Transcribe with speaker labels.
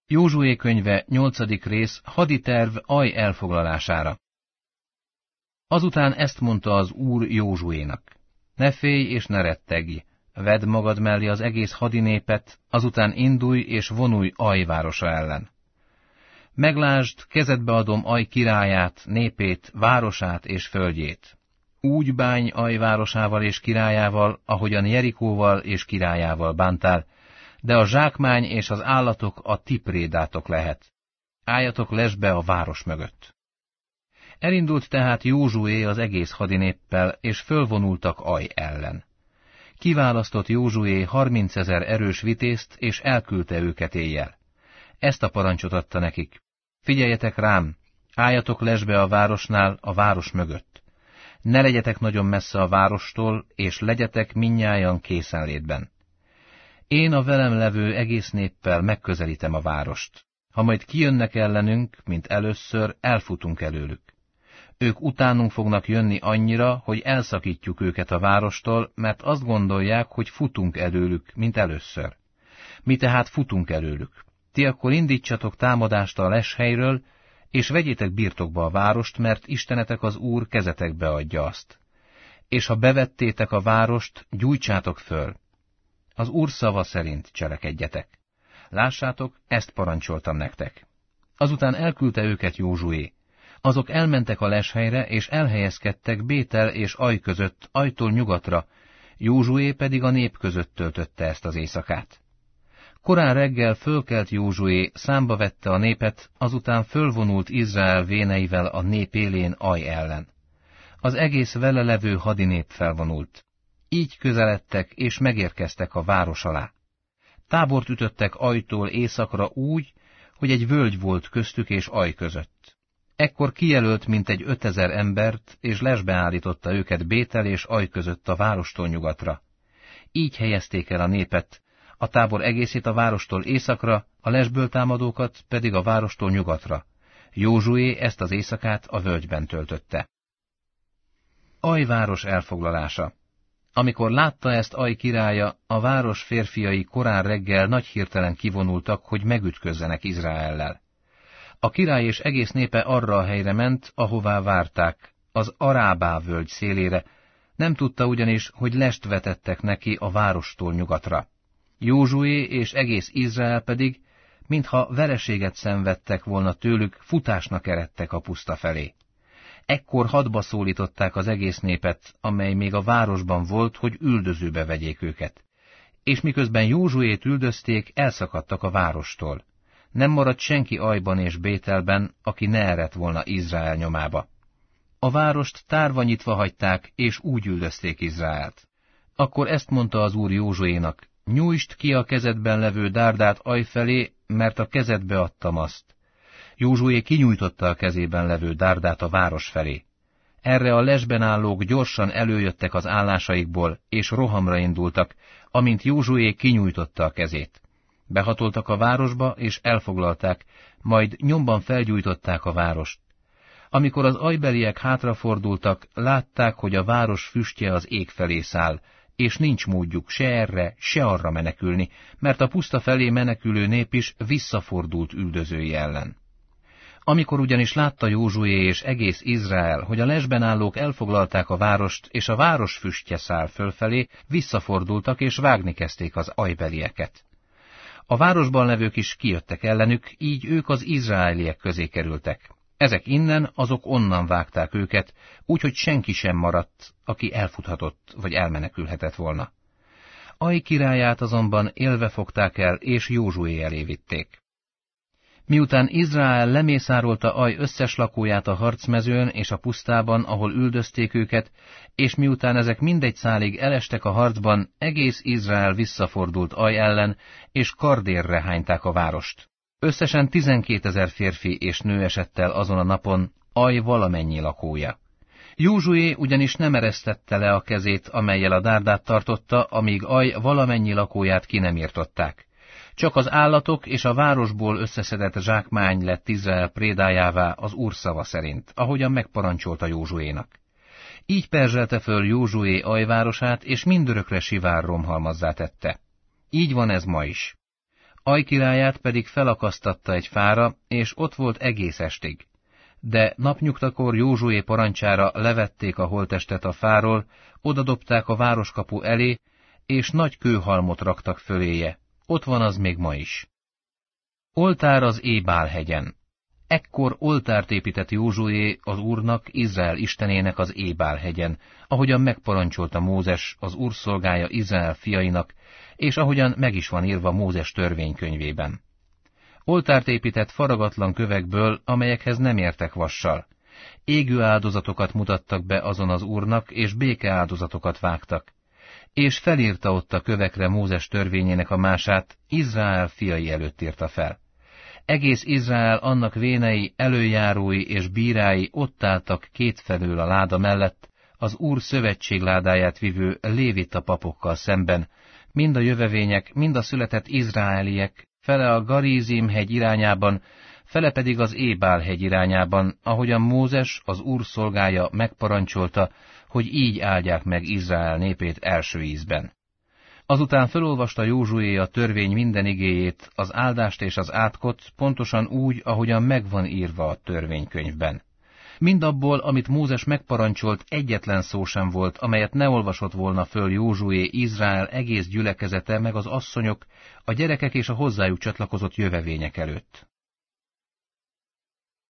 Speaker 1: Józsué könyve 8. rész, haditerv Aj elfoglalására. Azután ezt mondta az Úr Józsuénak: Ne félj és ne rettegj, vedd magad mellé az egész hadinépet, azután indulj és vonulj Aj városa ellen. Meglásd, kezedbe adom Aj királyát, népét, városát és földjét. Úgy bánj Aj városával és királyával, ahogyan Jerikóval és királyával bántál, de a zsákmány és az állatok a ti prédátok lehet. Álljatok lesbe a város mögött. Elindult tehát Józsué az egész hadinéppel, és fölvonultak Aj ellen. Kiválasztott Józsué 30 000 erős vitézt, és elküldte őket éjjel. Ezt a parancsot adta nekik: Figyeljetek rám, álljatok lesbe a városnál, a város mögött. Ne legyetek nagyon messze a várostól, és legyetek mindnyájan készenlétben. Én a velem levő egész néppel megközelítem a várost. Ha majd kijönnek ellenünk, mint először, elfutunk előlük. Ők utánunk fognak jönni annyira, hogy elszakítjuk őket a várostól, mert azt gondolják, hogy futunk előlük, mint először. Mi tehát futunk előlük. Ti akkor indítsatok támadást a leshelyről, és vegyétek birtokba a várost, mert Istenetek az Úr kezetekbe adja azt. És ha bevettétek a várost, gyújtsátok föl. Az Úr szava szerint cselekedjetek. Lássátok, ezt parancsoltam nektek. Azután elküldte őket Józsué. Azok elmentek a leshelyre, és elhelyezkedtek Bétel és Aj között, Ajtól nyugatra, Józsué pedig a nép között töltötte ezt az éjszakát. Korán reggel fölkelt Józsué, számba vette a népet, azután fölvonult Izrael véneivel a nép élén Aj ellen. Az egész vele levő hadinép felvonult. Így közeledtek és megérkeztek a város alá. Tábort ütöttek Ajtól északra úgy, hogy egy völgy volt köztük és Aj között. Ekkor kijelölt mintegy 5000 embert, és lesbe állította őket Bétel és Aj között a várostól nyugatra. Így helyezték el a népet, a tábor egészét a várostól északra, a lesből támadókat pedig a várostól nyugatra. Józsué ezt az éjszakát a völgyben töltötte. Aj város elfoglalása. Amikor látta ezt Aj királya, a város férfiai korán reggel nagy hirtelen kivonultak, hogy megütközzenek Izraellel. A király és egész népe arra a helyre ment, ahová várták, az Arábá völgy szélére, nem tudta ugyanis, hogy lest vetettek neki a várostól nyugatra. Józsué és egész Izrael pedig, mintha vereséget szenvedtek volna tőlük, futásnak eredtek a puszta felé. Ekkor hadba szólították az egész népet, amely még a városban volt, hogy üldözőbe vegyék őket. És miközben Józsuét üldözték, elszakadtak a várostól. Nem maradt senki Ajban és Bételben, aki ne eredt volna Izrael nyomába. A várost tárva nyitva hagyták, és úgy üldözték Izraelt. Akkor ezt mondta az Úr Józsuénak: Nyújtsd ki a kezedben levő dárdát Aj felé, mert a kezedbe adtam azt. Józsué kinyújtotta a kezében levő dárdát a város felé. Erre a lesben állók gyorsan előjöttek az állásaikból, és rohamra indultak, amint Józsué kinyújtotta a kezét. Behatoltak a városba, és elfoglalták, majd nyomban felgyújtották a várost. Amikor az ajbeliek hátrafordultak, látták, hogy a város füstje az ég felé száll, és nincs módjuk se erre, se arra menekülni, mert a puszta felé menekülő nép is visszafordult üldözői ellen. Amikor ugyanis látta Józsué és egész Izrael, hogy a lesben állók elfoglalták a várost, és a város füstje száll fölfelé, visszafordultak és vágni kezdték az ajbelieket. A városban levők is kijöttek ellenük, így ők az izraeliek közé kerültek. Ezek innen, azok onnan vágták őket, úgyhogy senki sem maradt, aki elfuthatott vagy elmenekülhetett volna. Aj királyát azonban élve fogták el, és Józsué elé vitték. Miután Izrael lemészárolta Aj összes lakóját a harcmezőn és a pusztában, ahol üldözték őket, és miután ezek mindegy szálig elestek a harcban, egész Izrael visszafordult Aj ellen, és kardérre hányták a várost. Összesen 12 000 férfi és nő esett el azon a napon, Aj valamennyi lakója. Józsué ugyanis nem eresztette le a kezét, amellyel a dárdát tartotta, amíg Aj valamennyi lakóját ki nem írtották. Csak az állatok és a városból összeszedett zsákmány lett Izrael prédájává az Úr szava szerint, ahogyan megparancsolta Józsuénak. Így perzselte föl Józsué Aj városát, és mindörökre sivár romhalmazzá tette. Így van ez ma is. Aj királyát pedig felakasztatta egy fára, és ott volt egész estig. De napnyugtakor Józsué parancsára levették a holttestet a fáról, odadobták a városkapu elé, és nagy kőhalmot raktak föléje. Ott van az még ma is. Oltár az Ébál hegyen. Ekkor oltárt épített Józsué az Úrnak, Izrael istenének az Ébál hegyen, ahogyan megparancsolta Mózes, az Úr szolgája Izrael fiainak, és ahogyan meg is van írva Mózes törvénykönyvében. Oltárt épített faragatlan kövekből, amelyekhez nem értek vassal. Égő áldozatokat mutattak be azon az Úrnak, és békeáldozatokat vágtak. És felírta ott a kövekre Mózes törvényének a mását, Izrael fiai előtt írta fel. Egész Izrael, annak vénei, előjárói és bírái ott álltak kétfelől a láda mellett, az Úr szövetségládáját vivő lévita papokkal szemben, mind a jövevények, mind a született izraeliek, fele a Garizim hegy irányában, fele pedig az Ébál hegy irányában, ahogyan Mózes, az Úr szolgája megparancsolta, hogy így áldják meg Izrael népét első ízben. Azután felolvasta Józsué a törvény minden igéjét, az áldást és az átkot, pontosan úgy, ahogyan megvan írva a törvénykönyvben. Mindabból, amit Mózes megparancsolt, egyetlen szó sem volt, amelyet ne olvasott volna föl Józsué, Izrael egész gyülekezete, meg az asszonyok, a gyerekek és a hozzájuk csatlakozott jövevények előtt.